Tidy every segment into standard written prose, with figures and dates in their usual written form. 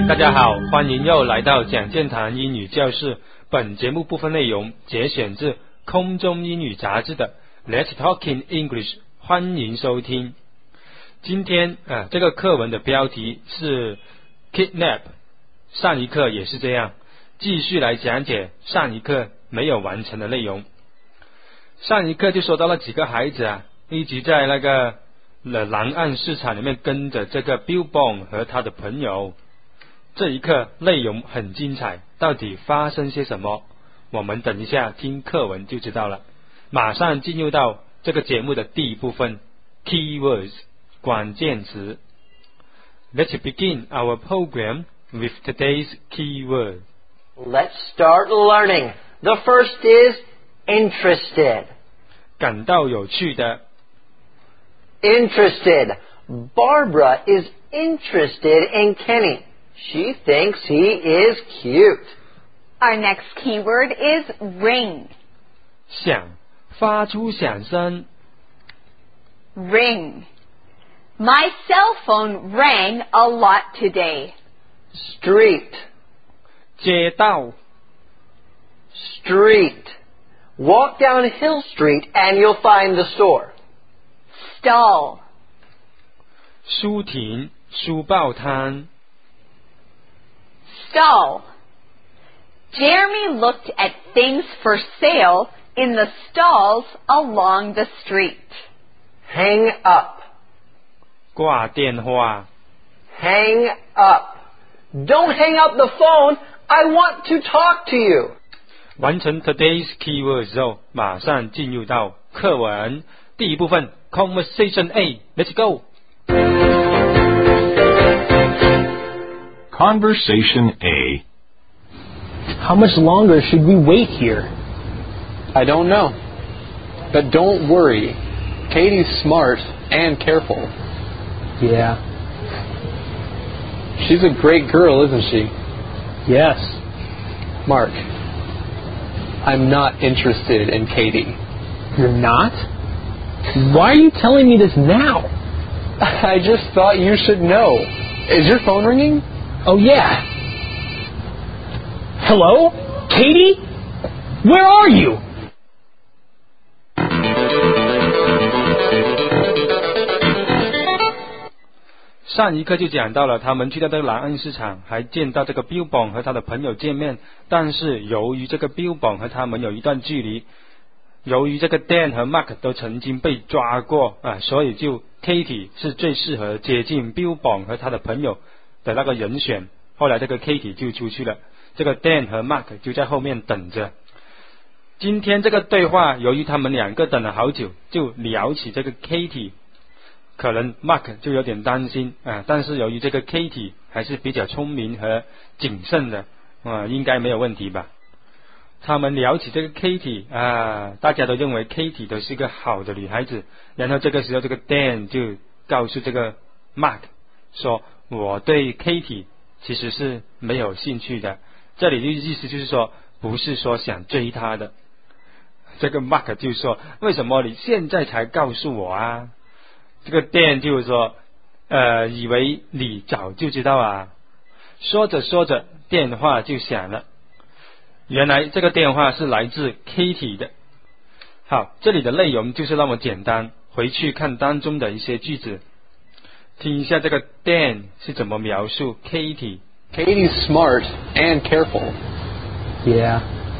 大家好，欢迎又来到蒋健谈英语教室。本节目部分内容节选自空中英语杂志的 Let's Talk in English， 欢迎收听。今天这个课文的标题是 Kidnap， 上一课也是这样，继续来讲解上一课没有完成的内容。上一课就说到了几个孩子一直在那个南岸市场里面跟着这个 Bill Bond 和他的朋友。这一课内容很精彩，到底发生些什么？我们等一下听课文就知道了。马上进入到这个节目的第一部分 Keywords 关键词。 Let's begin our program with today's keyword. Let's start learning. The first is interested. 感到有趣的。 Interested. Barbara is interested in Kenny. She thinks he is cute. Our next keyword is ring. 响，发出响声。 Ring. My cell phone rang a lot today. Street. 街道。 Street. Walk down Hill Street and you'll find the store. Stall. 书亭，书报摊。 Stall. Jeremy looked at things for sale in the stalls along the street. Hang up. 挂电话。 Hang up. Don't hang up the phone. I want to talk to you. 完成 today's keyword 之后，马上进入到课文第一部分 Conversation A。Let's go。 Conversation A. How much longer should we wait here? I don't know. But don't worry. Katie's smart and careful. Yeah. She's a great girl, isn't she? Yes. Mark, I'm not interested in Katie. You're not? Why are you telling me this now? I just thought you should know. Is your phone ringing? Oh, yeah. Hello? Katie? Where are you? 上一课就讲到了，他们去到这个南岸市场，还见到这个 Bill Bond 和他的朋友见面，但是由于这个 Bill Bond 和他们有一段距离，由于这个 Dan 和 Mark 都曾经被抓过所以就 Katie 是最适合接近 Bill Bond 和他的朋友的那个人选。后来这个 Katie 就出去了，这个 Dan 和 Mark 就在后面等着。今天这个对话，由于他们两个等了好久，就聊起这个 Katie。可能 Mark 就有点担心但是由于这个 Katie 还是比较聪明和谨慎的应该没有问题吧。他们聊起这个 Katie 大家都认为 Katie 都是一个好的女孩子。然后这个时候这个 Dan 就告诉这个 Mark 说，我对 Katie 其实是没有兴趣的。这里的意思就是说，不是说想追她的。这个 Mark 就说，为什么你现在才告诉我啊？这个 Dan 就是说以为你早就知道啊。说着说着电话就响了，原来这个电话是来自 Katie 的。好，这里的内容就是那么简单，回去看当中的一些句子，听一下这个 Dan 是怎么描述 Katie。 Katie's smart and careful. Yeah.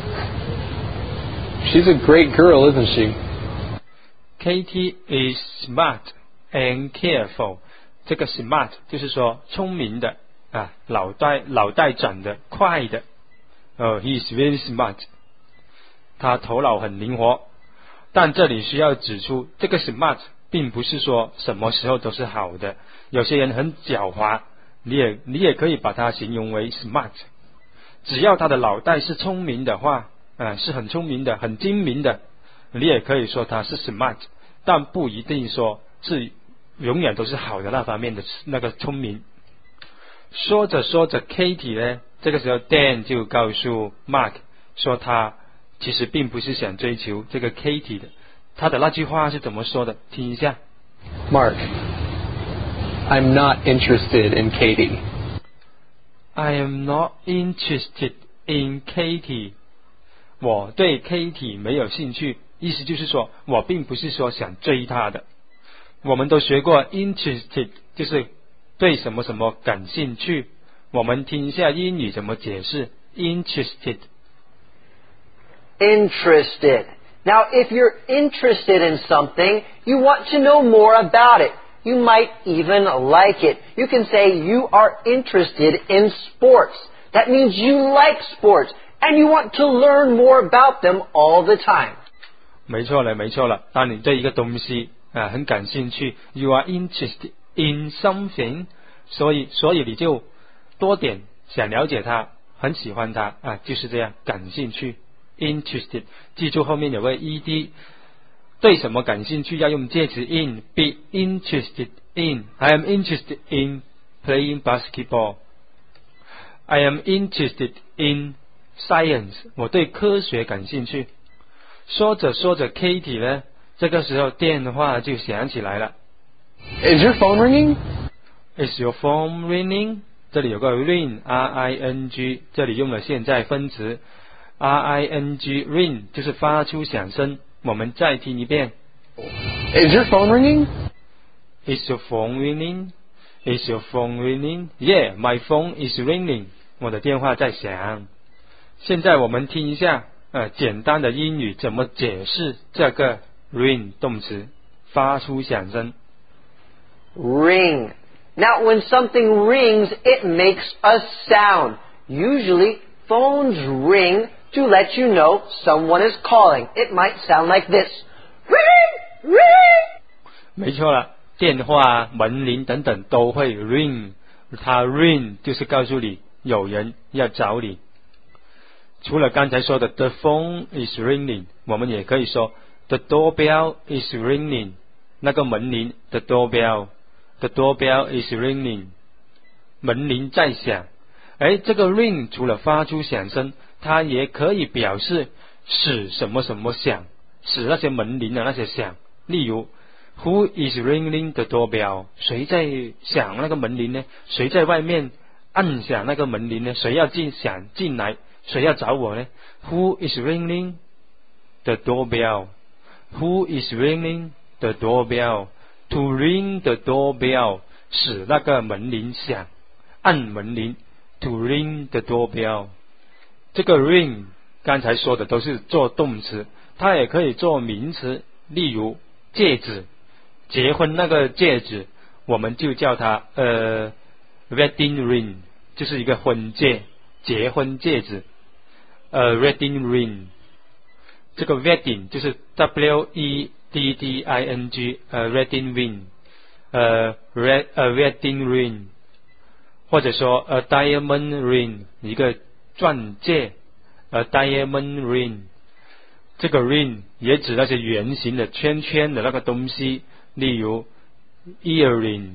She's a great girl, isn't she? Katie is smart and careful。 这个 smart 就是说聪明的脑袋转得快的he is very smart， 他头脑很灵活。但这里需要指出，这个 smart 并不是说什么时候都是好的，有些人很狡猾，你也可以把它形容为 smart。 只要他的脑袋是聪明的话是很聪明的，很精明的，你也可以说他是 smart， 但不一定说是永远都是好的那方面的那个聪明。说着说着 Katie 呢，这个时候 Dan 就告诉 Mark 说，他其实并不是想追求这个 Katie 的。他的那句话是怎么说的？听一下。 Mark, I'm not interested in Katie. I am not interested in Katie. 我对 Katie 没有兴趣，意思就是说我并不是说想追她的。我们都学过 interested 就是对什么什么感兴趣，我们听一下英语怎么解释 interested。 Interested. Now, if you're interested in something, you want to know more about it. You might even like it. You can say you are interested in sports. That means you like sports, and you want to learn more about them all the time. 没错了，没错了。当你对一个东西很感兴趣 ，you are interested in something， 所以你就多点想了解它，很喜欢它就是这样，感兴趣 interested。记住后面有个 ed， 对什么感兴趣要用介词 in。 Be interested in. I am interested in playing basketball. I am interested in science. 我对科学感兴趣。说着说着 Katie 呢，这个时候电话就响起来了。 Is your phone ringing? Is your phone ringing? 这里有个 ring R-I-N-G， 这里用了现在分词 R-I-N-G ring 就是发出响声。我们再听一遍。 Is your phone ringing? Is your phone ringing? Is your phone ringing? Yeah, my phone is ringing. 我的电话在响。现在我们听一下简单的英语怎么解释这个 ring 动词，发出响声。 Ring. Now, when something rings, it makes a sound. Usually, phones ring to let you know someone is calling. It might sound like this. Ring! Ring! 没错了，电话、门铃等等都会 ring， 它 ring 就是告诉你有人要找你。除了刚才说的 the phone is ringing， 我们也可以说 the doorbell is ringing， 那个门铃 the doorbell。The doorbell is ringing， 门铃在响。这个 ring 除了发出响声，它也可以表示使什么什么响，使那些门铃那些响。例如 Who is ringing the doorbell？ 谁在响那个门铃呢？谁在外面按响那个门铃呢？谁要想进来？谁要找我呢？ Who is ringing the doorbell？ Who is ringing the doorbell？To ring the doorbell 使那个门铃响，按门铃 To ring the doorbell。 这个 ring 刚才说的都是做动词，它也可以做名词。例如戒指，结婚那个戒指我们就叫它wedding ring， 就是一个婚戒，结婚戒指wedding ring。 这个 wedding 就是 W-E-D-D-I-N-G wedding ring wedding ring， 或者说 a diamond ring 一个钻戒 a diamond ring。 这个 ring 也指那些圆形的圈圈的那个东西，例如 earring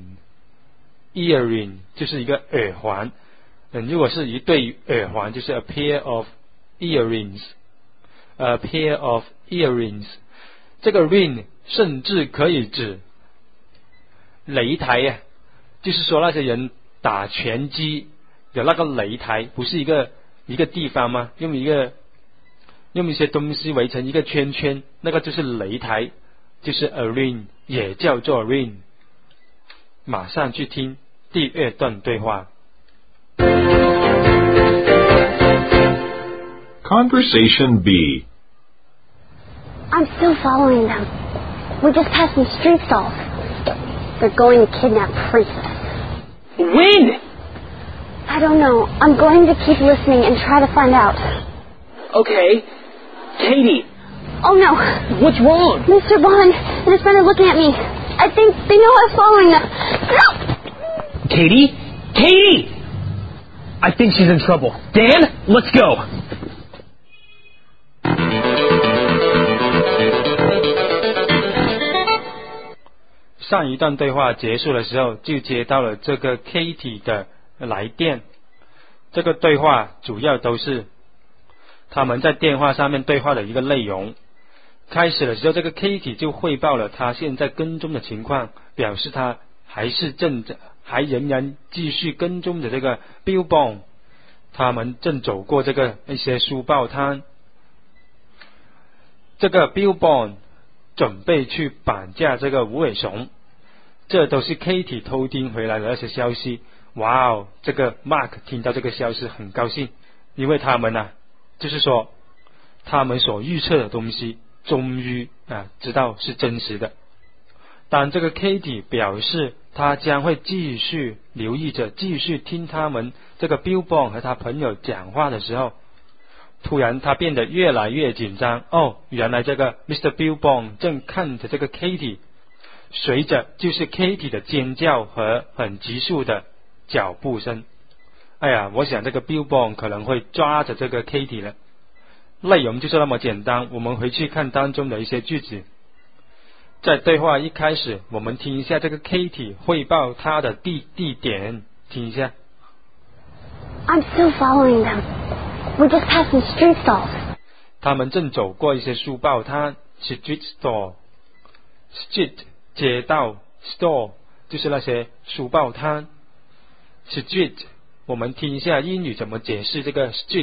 就是一个耳环，如果是一对耳环就是 a pair of earrings。 A pair of earrings。 这个 ring 甚至可以指擂台就是说那些人打拳击有那个擂台，不是一个地方吗？用一些东西围成一个圈圈，那个就是擂台，就是 a ring， 也叫做 ring。 马上去听第二段对话。 Conversation B. I'm still following them. We just passed some street stalls. They're going to kidnap Princess. When? I don't know. I'm going to keep listening and try to find out. Okay. Katie, Oh no. what's wrong? Mr. Bond and his friend are looking at me. I think they know I'm following them. No! Katie? Katie! I think she's in trouble. Dan, let's go. 上一段对话结束的时候，就接到了这个 Katie 的来电。这个对话主要都是他们在电话上面对话的一个内容。开始的时候，这个 Katie 就汇报了他现在跟踪的情况，表示他还仍然继续跟踪着这个 Bill Bond 他们正走过这个一些书报摊。这个 Billborn 准备去绑架这个无尾熊，这都是 Katie 偷听回来的那些消息。哇哦，这个 Mark 听到这个消息很高兴，因为他们就是说他们所预测的东西终于知道是真实的。当这个 Katie 表示他将会继续留意着，继续听他们这个 Billborn 和他朋友讲话的时候，突然他变得越来越紧张。原来这个 Mr. Billborn 正看着这个 Katie， 随着就是 Katie 的尖叫和很急速的脚步声。我想这个 Billborn 可能会抓着这个 Katie 了。内容就是那么简单，我们回去看当中的一些句子。在对话一开始，我们听一下这个 Katie 汇报她的地点，听一下。 I'm still following them. We just passed some street stalls. 他们正走过一些书报摊 ，street stall。street 街道 ，stall 就是那些书报摊。street 我们听一下英语怎么解释这个 street。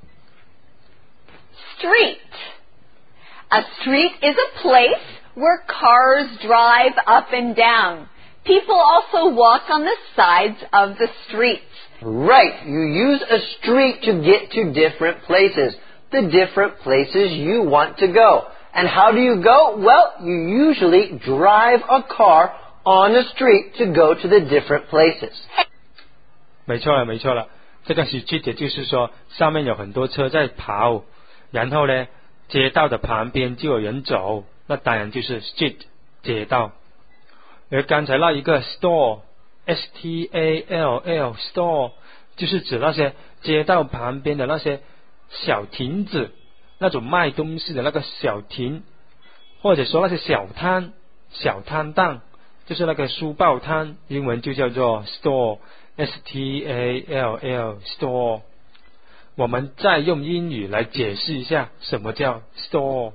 Street. A street is a place where cars drive up and down. People also walk on the sides of the streets. Right. You use a street to get to different places. The different places you want to go. And how do you go? Well, you usually drive a car on a street to go to the different places. 没错了，这个 street 就是说上面有很多车在跑，然后呢街道的旁边就有人走，那当然就是 street 街道。而刚才那一个 stall stall stall 就是指那些街道旁边的那些小亭子，那种卖东西的那个小亭，或者说那些小摊档，就是那个书报摊，英文就叫做 stall stall stall。我们再用英语来解释一下什么叫 stall。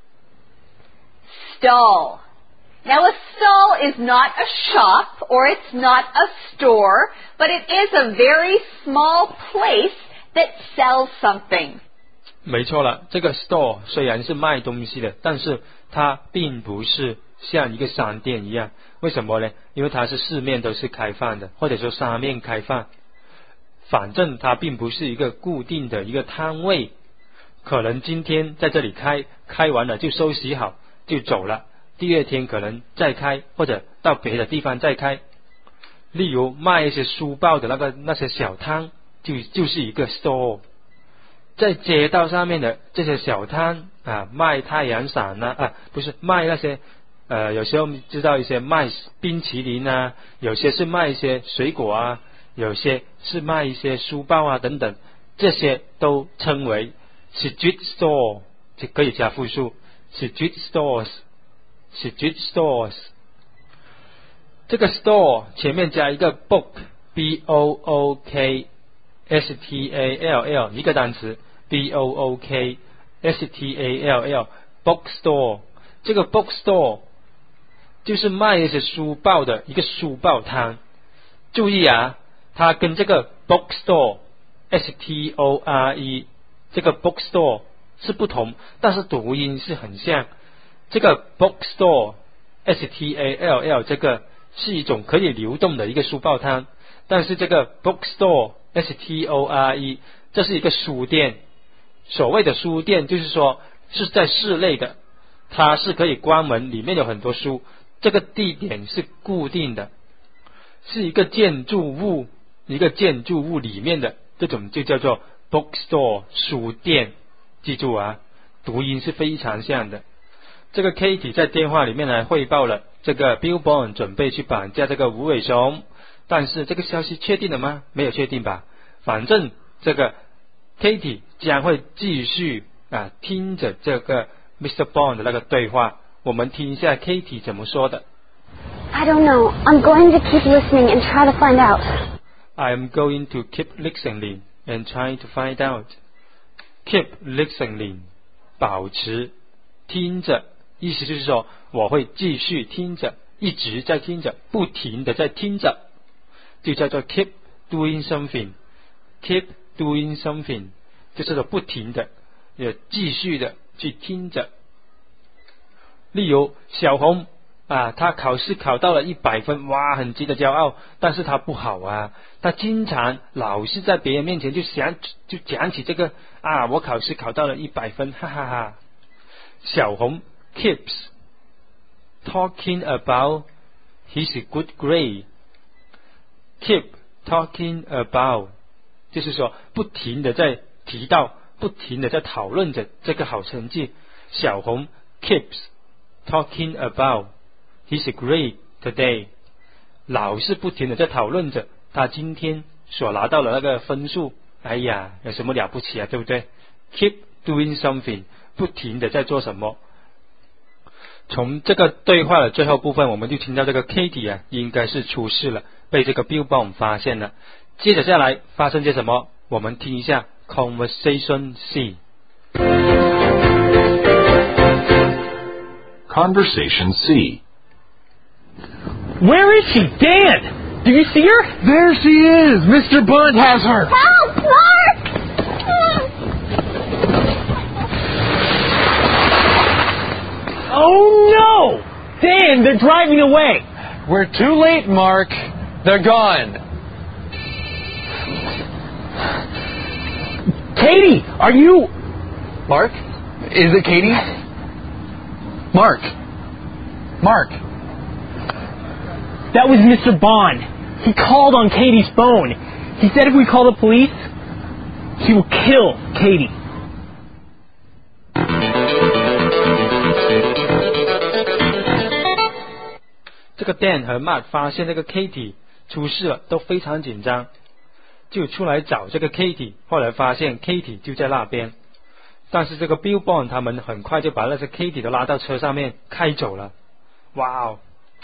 Stall. Now a stall is not a shop or it's not a store, but it is a very small place that sells something. 没错了，这个 store 虽然是卖东西的，但是它并不是像一个商店一样。为什么呢？因为它是四面都是开放的，或者说三面开放。反正它并不是一个固定的一个摊位，可能今天在这里开完了就收拾好就走了，第二天可能再开，或者到别的地方再开。例如卖一些书报的那些小摊，就是一个 store。 在街道上面的这些小摊卖太阳伞不是卖那些有时候知道一些卖冰淇淋有些是卖一些水果有些是卖一些书报等等，这些都称为 street store， 就可以加复数 street stores。 这个 store 前面加一个 book book stall 一个单词 book stall bookstore。 这个 bookstore 就是卖一些书报的一个书报摊。注意它跟这个 bookstore store 这个 bookstore 是不同，但是读音是很像。这个 bookstore stall 这个是一种可以流动的一个书报摊，但是这个 bookstore store 这是一个书店。所谓的书店就是说是在室内的，它是可以关门，里面有很多书，这个地点是固定的，是一个建筑物里面的，这种就叫做 bookstore 书店。记住读音是非常像的。这个 Katie 在电话里面呢汇报了这个 Billborn 准备去绑架这个无尾熊，但是这个消息确定了吗？没有确定吧。反正这个 Katie 将会继续听着这个 Mr. Bond 的那个对话。我们听一下 Katie 怎么说的。 I don't know. I'm going to keep listening and try to find out. I'm going to keep listening and trying to find out. Keep listening 保持听着，意思就是说我会继续听着，一直在听着，不停的在听着，就叫做 keep doing something。 Keep doing something， 就是说不停的，也继续的去听着。例如小红他考试考到了100分，哇，很值得骄傲，但是他不好他经常老是在别人面前就讲起这个我考试考到了100分，哈哈哈。小红 keeps talking about his good grade， keep talking about 就是说不停的在提到，不停的在讨论着这个好成绩。小红 keeps talking about his grade today， 老是不停的在讨论着他今天所拿到的那个分数。哎呀，有什么了不起对不对？ keep doing something， 不停的在做什么。从这个对话的最后部分，我们就听到这个 Katie 应该是出事了，被这个 Bill Bond 发现了。接着下来发生些什么，我们听一下 Conversation C。 Conversation C. Where is she? Dan! Do you see her? There she is! Mr. Bond has her! Help, Mark! Oh no! Dan, they're driving away! We're too late, Mark. They're gone. Katie, are you... Mark? Is it Katie? Mark? Mark? That was Mr. Bond. He called on Katie's phone. He said if we call the police, he will kill Katie. 这个 Dan 和 Mark 发现这个 Katie 出事了，都非常紧张，就出来找这个 Katie。后来发现 Katie 就在那边，但是这个 Bill Bond 他们很快就把那些 Katie 都拉到车上面开走了。哇哦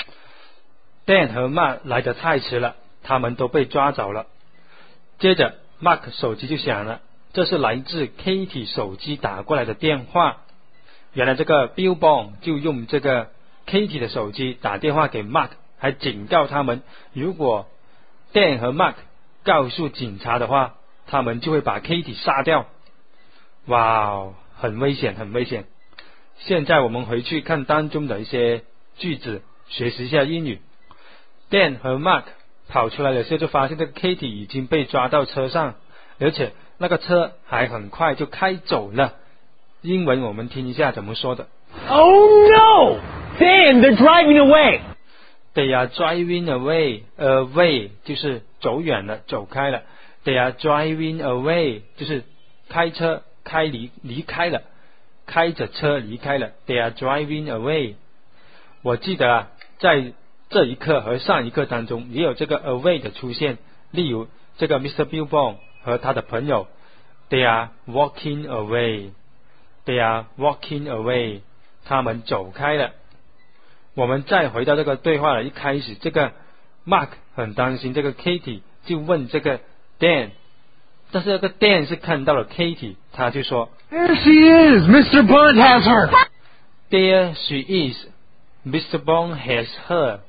Dan 和 Mark 来得太迟了，他们都被抓走了。接着 Mark 手机就响了，这是来自 Katie 手机打过来的电话。原来这个 Bill Bond 就用这个 Katie 的手机打电话给 Mark， 还警告他们，如果 Dan 和 Mark 告诉警察的话，他们就会把 Katie 杀掉。哇哦，很危险，很危险。现在我们回去看当中的一些句子，学习一下英语。Dan 和 Mark 跑出来的时候，就发现这个 Katie 已经被抓到车上，而且那个车还很快就开走了。英文我们听一下怎么说的。 Oh no! Dan, they're driving away! They are driving away. Away 就是走远了，走开了。They are driving away 就是开车离开了，开着车离开了。They are driving away。 我记得在这一课和上一课当中也有这个 away 的出现，例如这个 Mr. Bill Bond 和他的朋友 They are walking away。 They are walking away， 他们走开了。我们再回到这个对话的一开始，这个 Mark 很担心这个 Katie， 就问这个 Dan， 但是这个 Dan 是看到了 Katie， 他就说 There she is! Mr. Bond has her! There she is. Mr. Bond has her.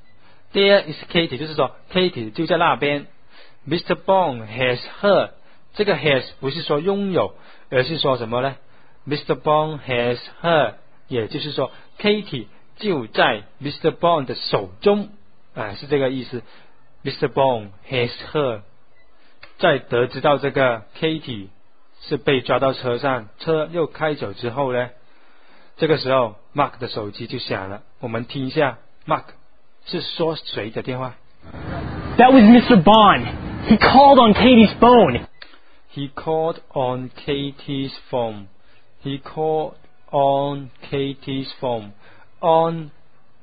There is Katie， 就是说 Katie 就在那边。Mr. Bond has her， 这个 has 不是说拥有，而是说什么呢？ Mr. Bond has her， 也就是说 Katie 就在 Mr. Bond 的手中，是这个意思。Mr. Bond has her。 在得知到这个 Katie 是被抓到车上，车又开走之后呢，这个时候 Mark 的手机就响了，我们听一下 Mark 是说谁的电话。 That was Mr. Bond. He called on Katie's phone. He called on Katie's phone. He called on Katie's phone. On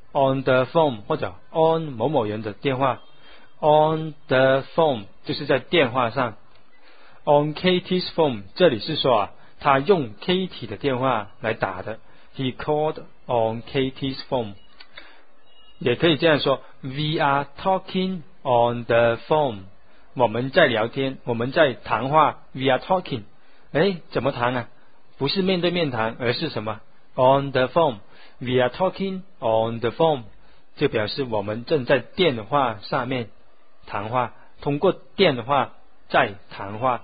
the phone 或者 on 某某人的电话。On the phone 就是在电话上。On Katie's phone 这里是说他用 Katie 的电话来打的。He called on Katie's phone。 也可以这样说 We are talking on the phone。 我们在聊天，我们在谈话。 We are talking。 怎么谈啊？不是面对面谈，而是什么？ On the phone。 We are talking on the phone 就表示我们正在电话上面谈话，通过电话在谈话。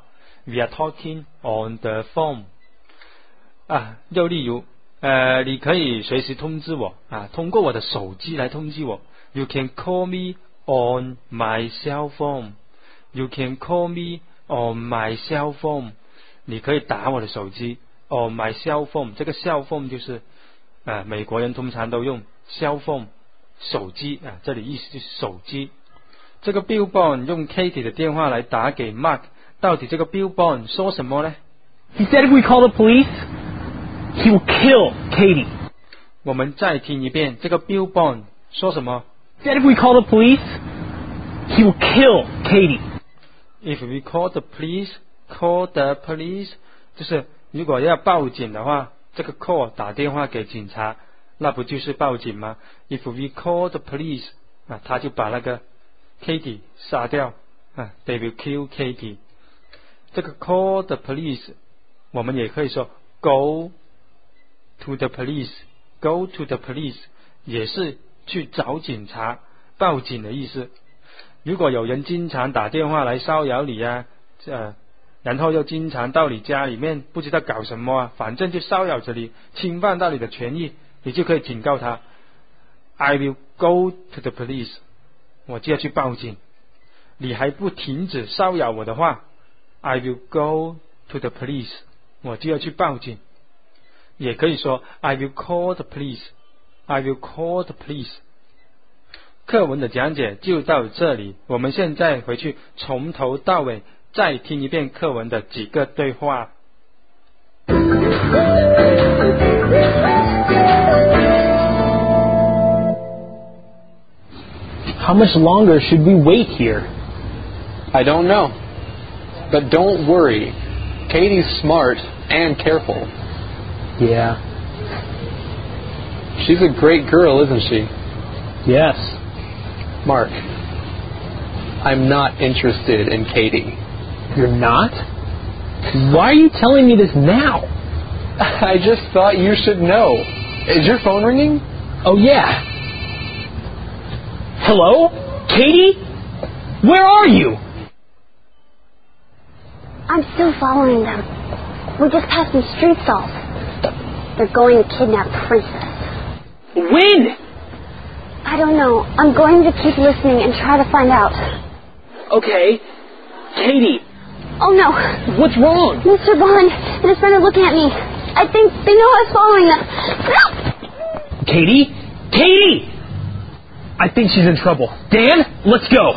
We are talking on the phone. 又例如你可以随时通知我通过我的手机来通知我。You can call me on my cell phone. You can call me on my cell phone. 你可以打我的手机 on my cell phone. 这个 cell phone 就是美国人通常都用 cell phone 手机这里意思就是手机。这个 Bill Bond 用 Katie 的电话来打给 Mark， 到底这个 Bill Bond 说什么呢？ He said if we call the police, he will kill Katie. 我们再听一遍，这个 Bill Bond 说什么？ He said if we call the police, he will kill Katie. If we call the police, 就是如果要报警的话，这个 call 打电话给警察，那不就是报警吗？ If we call the police， 他就把那个 Katie 杀掉they will kill Katie。 这个 call the police 我们也可以说 go to the police， go to the police 也是去找警察报警的意思。如果有人经常打电话来骚扰你然后又经常到你家里面不知道搞什么反正就骚扰着你，侵犯到你的权益，你就可以警告他 I will go to the police， 我就要去报警。你还不停止骚扰我的话 I will go to the police， 我就要去报警。也可以说 I will call the police， I will call the police。 课文的讲解就到这里，我们现在回去从头到尾再听一遍课文的几个对话。 How much longer should we wait here? I don't know. But don't worry. Katie's smart and careful. Yeah. She's a great girl, isn't she? Yes. Mark, I'm not interested in Katie. You're not? Why are you telling me this now? I just thought you should know. Is your phone ringing? Oh, yeah. Hello? Katie? Where are you? I'm still following them. We just passed some street stalls. They're going to kidnap Princess. When? I don't know. I'm going to keep listening and try to find out. Okay. Katie. Oh, no. What's wrong? Mr. Bond and his friend are looking at me. I think they know I was following them. No! Katie? Katie! I think she's in trouble. Dan, let's go.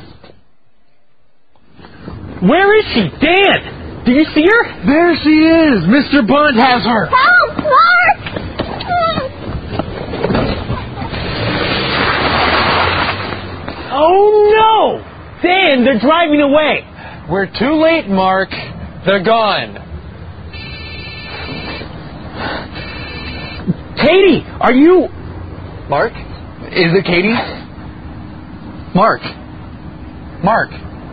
Where is she? Dan! Do you see her? There she is! Mr. Bond has her! Help! Mark! Oh, no! Dan, they're driving away. We're too late, Mark. They're gone. Katie, are you... Mark? Is it Katie? Mark? Mark?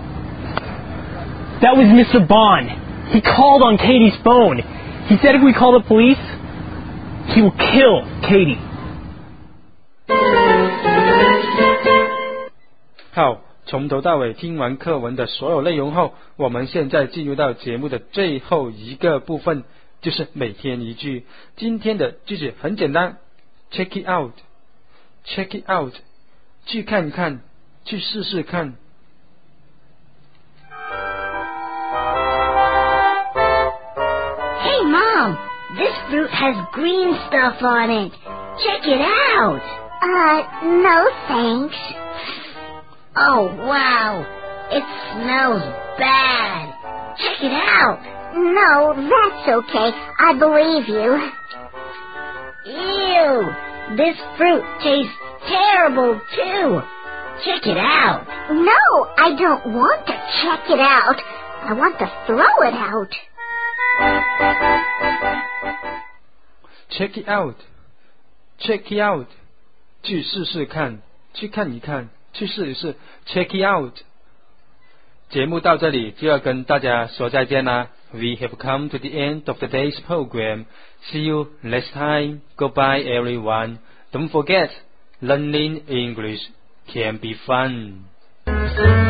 That was Mr. Bond. He called on Katie's phone. He said if we call the police, he will kill Katie. 好，从头到尾听完课文的所有内容后，我们现在进入到节目的最后一个部分，就是每天一句。今天的句子很简单 ，check it out， check it out， 去看看，去试试看。 Hey Mom, this fruit has green stuff on it. Check it out. No thanks. Oh wow, it smells bad. Check it out. No, that's okay. I believe you. Ew, this fruit tastes terrible too. Check it out. No, I don't want to check it out. I want to throw it out. Check it out, check it out， 去试试看，去看一看，去试一试 ，check it out。节目到这里就要跟大家说再见啦。We have come to the end of today's program. See you next time. Goodbye, everyone. Don't forget, learning English can be fun.